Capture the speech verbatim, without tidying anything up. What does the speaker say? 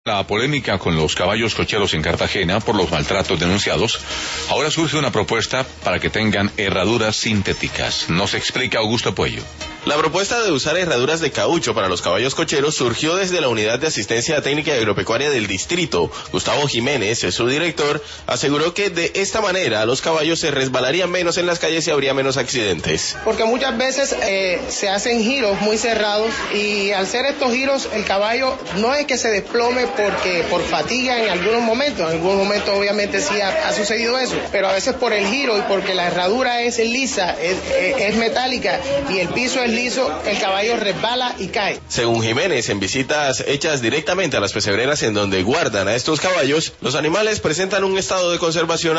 La polémica con los caballos cocheros en Cartagena por los maltratos denunciados, ahora surge una propuesta para que tengan herraduras sintéticas. Nos explica Augusto Puello. La propuesta de usar herraduras de caucho para los caballos cocheros surgió desde la Unidad de Asistencia Técnica y Agropecuaria del Distrito. Gustavo Jiménez, su director, aseguró que de esta manera los caballos se resbalarían menos en las calles y habría menos accidentes. Porque muchas veces eh, se hacen giros muy cerrados y al hacer estos giros el caballo no es que se desplome porque por fatiga en algunos momentos, en algunos momentos obviamente sí ha, ha sucedido eso, pero a veces por el giro y porque la herradura es lisa, es, es, es metálica y el piso es liso, el caballo resbala y cae. Según Jiménez, en visitas hechas directamente a las pesebreras en donde guardan a estos caballos, los animales presentan un estado de conservación